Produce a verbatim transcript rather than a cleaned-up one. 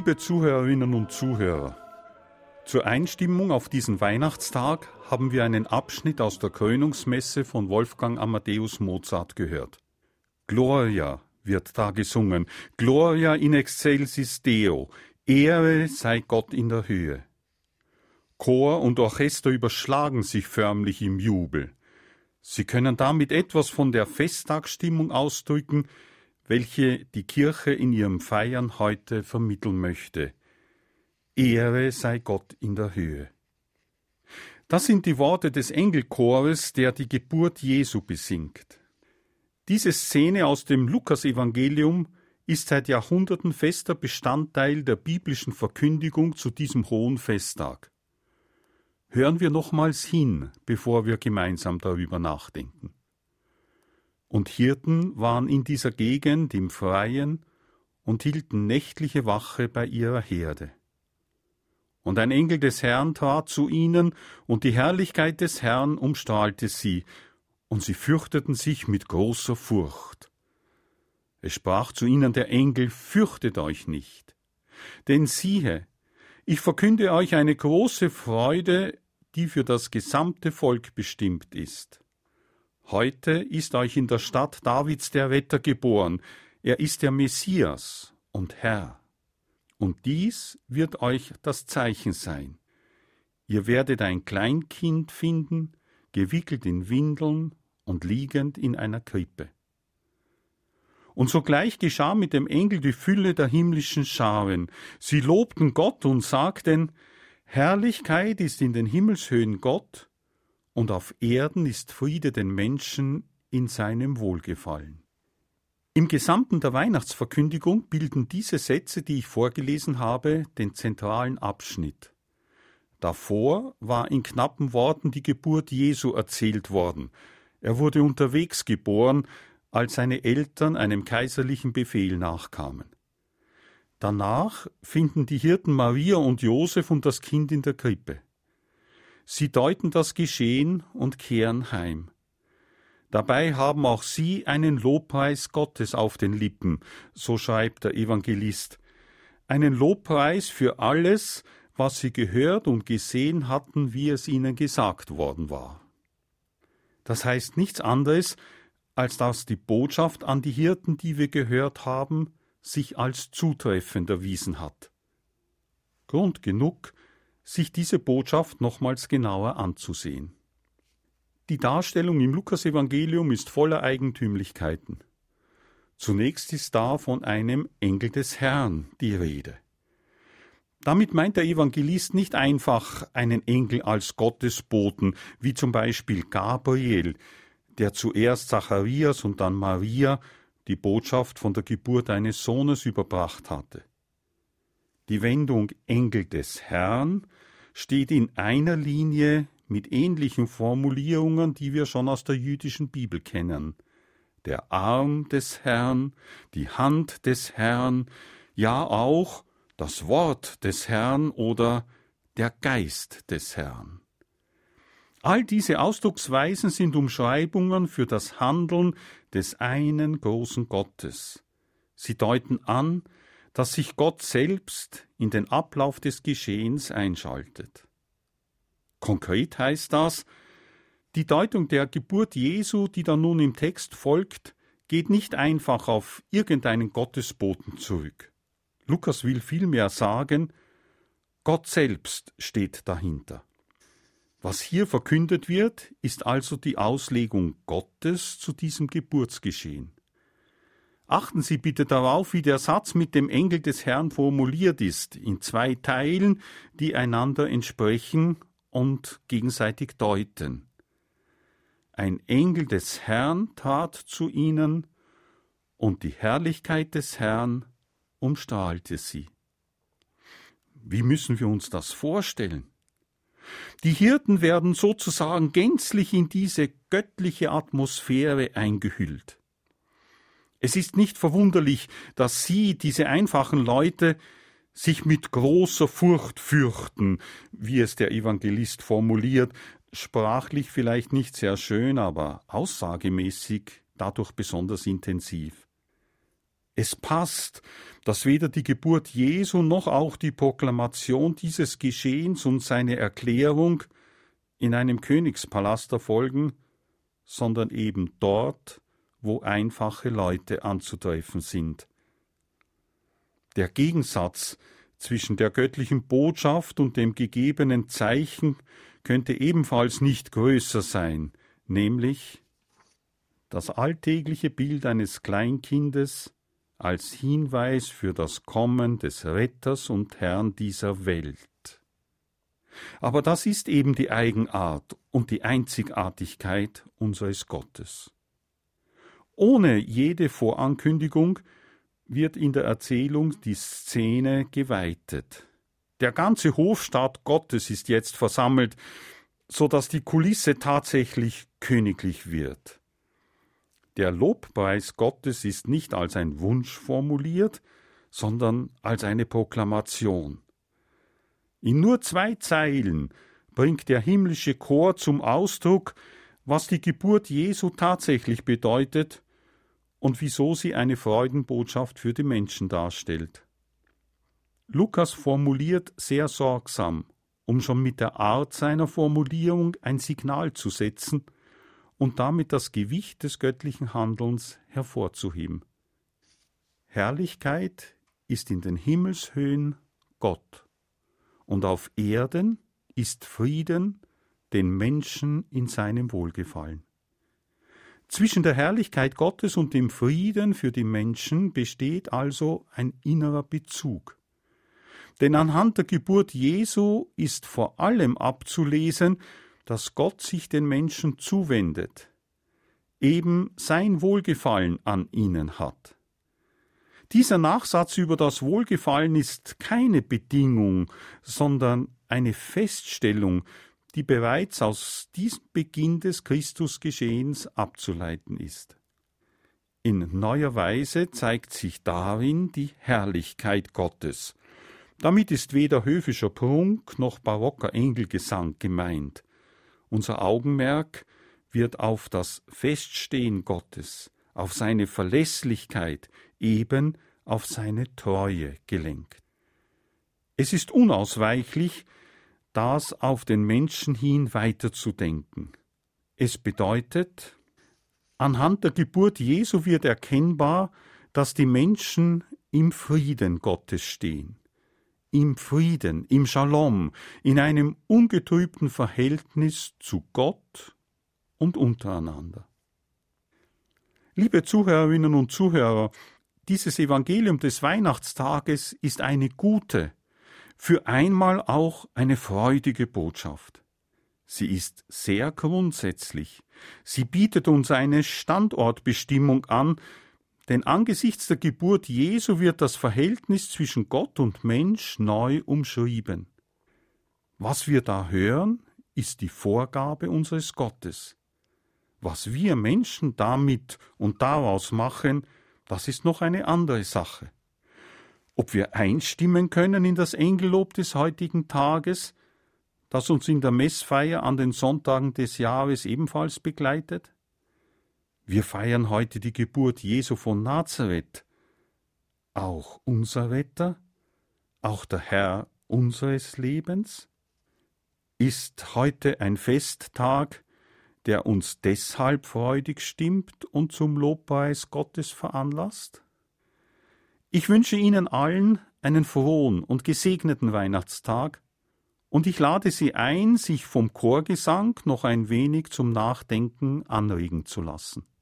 Liebe Zuhörerinnen und Zuhörer, zur Einstimmung auf diesen Weihnachtstag haben wir einen Abschnitt aus der Krönungsmesse von Wolfgang Amadeus Mozart gehört. Gloria wird da gesungen, Gloria in excelsis Deo, Ehre sei Gott in der Höhe. Chor und Orchester überschlagen sich förmlich im Jubel. Sie können damit etwas von der Festtagsstimmung ausdrücken, welche die Kirche in ihrem Feiern heute vermitteln möchte. Ehre sei Gott in der Höhe. Das sind die Worte des Engelchores, der die Geburt Jesu besingt. Diese Szene aus dem Lukasevangelium ist seit Jahrhunderten fester Bestandteil der biblischen Verkündigung zu diesem hohen Festtag. Hören wir nochmals hin, bevor wir gemeinsam darüber nachdenken. Und Hirten waren in dieser Gegend im Freien und hielten nächtliche Wache bei ihrer Herde. Und ein Engel des Herrn trat zu ihnen, und die Herrlichkeit des Herrn umstrahlte sie, und sie fürchteten sich mit großer Furcht. Es sprach zu ihnen der Engel: Fürchtet euch nicht, denn siehe, ich verkünde euch eine große Freude, die für das gesamte Volk bestimmt ist. Heute ist euch in der Stadt Davids der Retter geboren, er ist der Messias und Herr. Und dies wird euch das Zeichen sein. Ihr werdet ein Kleinkind finden, gewickelt in Windeln und liegend in einer Krippe. Und sogleich geschah mit dem Engel die Fülle der himmlischen Scharen. Sie lobten Gott und sagten: Herrlichkeit ist in den Himmelshöhen Gott, und auf Erden ist Friede den Menschen in seinem Wohlgefallen. Im Gesamten der Weihnachtsverkündigung bilden diese Sätze, die ich vorgelesen habe, den zentralen Abschnitt. Davor war in knappen Worten die Geburt Jesu erzählt worden. Er wurde unterwegs geboren, als seine Eltern einem kaiserlichen Befehl nachkamen. Danach finden die Hirten Maria und Josef und das Kind in der Krippe. Sie deuten das Geschehen und kehren heim. Dabei haben auch sie einen Lobpreis Gottes auf den Lippen, so schreibt der Evangelist. Einen Lobpreis für alles, was sie gehört und gesehen hatten, wie es ihnen gesagt worden war. Das heißt nichts anderes, als dass die Botschaft an die Hirten, die wir gehört haben, sich als zutreffend erwiesen hat. Grund genug, sich diese Botschaft nochmals genauer anzusehen. Die Darstellung im Lukasevangelium ist voller Eigentümlichkeiten. Zunächst ist da von einem Engel des Herrn die Rede. Damit meint der Evangelist nicht einfach einen Engel als Gottesboten, wie zum Beispiel Gabriel, der zuerst Zacharias und dann Maria die Botschaft von der Geburt eines Sohnes überbracht hatte. Die Wendung Engel des Herrn steht in einer Linie mit ähnlichen Formulierungen, die wir schon aus der jüdischen Bibel kennen. Der Arm des Herrn, die Hand des Herrn, ja auch das Wort des Herrn oder der Geist des Herrn. All diese Ausdrucksweisen sind Umschreibungen für das Handeln des einen großen Gottes. Sie deuten an, dass sich Gott selbst in den Ablauf des Geschehens einschaltet. Konkret heißt das, die Deutung der Geburt Jesu, die da nun im Text folgt, geht nicht einfach auf irgendeinen Gottesboten zurück. Lukas will vielmehr sagen, Gott selbst steht dahinter. Was hier verkündet wird, ist also die Auslegung Gottes zu diesem Geburtsgeschehen. Achten Sie bitte darauf, wie der Satz mit dem Engel des Herrn formuliert ist, in zwei Teilen, die einander entsprechen und gegenseitig deuten. Ein Engel des Herrn trat zu ihnen, und die Herrlichkeit des Herrn umstrahlte sie. Wie müssen wir uns das vorstellen? Die Hirten werden sozusagen gänzlich in diese göttliche Atmosphäre eingehüllt. Es ist nicht verwunderlich, dass sie, diese einfachen Leute, sich mit großer Furcht fürchten, wie es der Evangelist formuliert, sprachlich vielleicht nicht sehr schön, aber aussagemäßig dadurch besonders intensiv. Es passt, dass weder die Geburt Jesu noch auch die Proklamation dieses Geschehens und seine Erklärung in einem Königspalast erfolgen, sondern eben dort, wo einfache Leute anzutreffen sind. Der Gegensatz zwischen der göttlichen Botschaft und dem gegebenen Zeichen könnte ebenfalls nicht größer sein, nämlich das alltägliche Bild eines Kleinkindes als Hinweis für das Kommen des Retters und Herrn dieser Welt. Aber das ist eben die Eigenart und die Einzigartigkeit unseres Gottes. Ohne jede Vorankündigung wird in der Erzählung die Szene geweitet. Der ganze Hofstaat Gottes ist jetzt versammelt, so dass die Kulisse tatsächlich königlich wird. Der Lobpreis Gottes ist nicht als ein Wunsch formuliert, sondern als eine Proklamation. In nur zwei Zeilen bringt der himmlische Chor zum Ausdruck, was die Geburt Jesu tatsächlich bedeutet und wieso sie eine Freudenbotschaft für die Menschen darstellt. Lukas formuliert sehr sorgsam, um schon mit der Art seiner Formulierung ein Signal zu setzen und damit das Gewicht des göttlichen Handelns hervorzuheben. Herrlichkeit ist in den Himmelshöhen Gott, und auf Erden ist Frieden den Menschen in seinem Wohlgefallen. Zwischen der Herrlichkeit Gottes und dem Frieden für die Menschen besteht also ein innerer Bezug. Denn anhand der Geburt Jesu ist vor allem abzulesen, dass Gott sich den Menschen zuwendet, eben sein Wohlgefallen an ihnen hat. Dieser Nachsatz über das Wohlgefallen ist keine Bedingung, sondern eine Feststellung, die bereits aus diesem Beginn des Christusgeschehens abzuleiten ist. In neuer Weise zeigt sich darin die Herrlichkeit Gottes. Damit ist weder höfischer Prunk noch barocker Engelgesang gemeint. Unser Augenmerk wird auf das Feststehen Gottes, auf seine Verlässlichkeit, eben auf seine Treue gelenkt. Es ist unausweichlich, das auf den Menschen hin weiterzudenken. Es bedeutet, anhand der Geburt Jesu wird erkennbar, dass die Menschen im Frieden Gottes stehen. Im Frieden, im Shalom, in einem ungetrübten Verhältnis zu Gott und untereinander. Liebe Zuhörerinnen und Zuhörer, dieses Evangelium des Weihnachtstages ist eine gute, für einmal auch eine freudige Botschaft. Sie ist sehr grundsätzlich. Sie bietet uns eine Standortbestimmung an, denn angesichts der Geburt Jesu wird das Verhältnis zwischen Gott und Mensch neu umschrieben. Was wir da hören, ist die Vorgabe unseres Gottes. Was wir Menschen damit und daraus machen, das ist noch eine andere Sache. Ob wir einstimmen können in das Engellob des heutigen Tages, das uns in der Messfeier an den Sonntagen des Jahres ebenfalls begleitet? Wir feiern heute die Geburt Jesu von Nazareth. Auch unser Retter, auch der Herr unseres Lebens, ist heute ein Festtag, der uns deshalb freudig stimmt und zum Lobpreis Gottes veranlasst? Ich wünsche Ihnen allen einen frohen und gesegneten Weihnachtstag und ich lade Sie ein, sich vom Chorgesang noch ein wenig zum Nachdenken anregen zu lassen.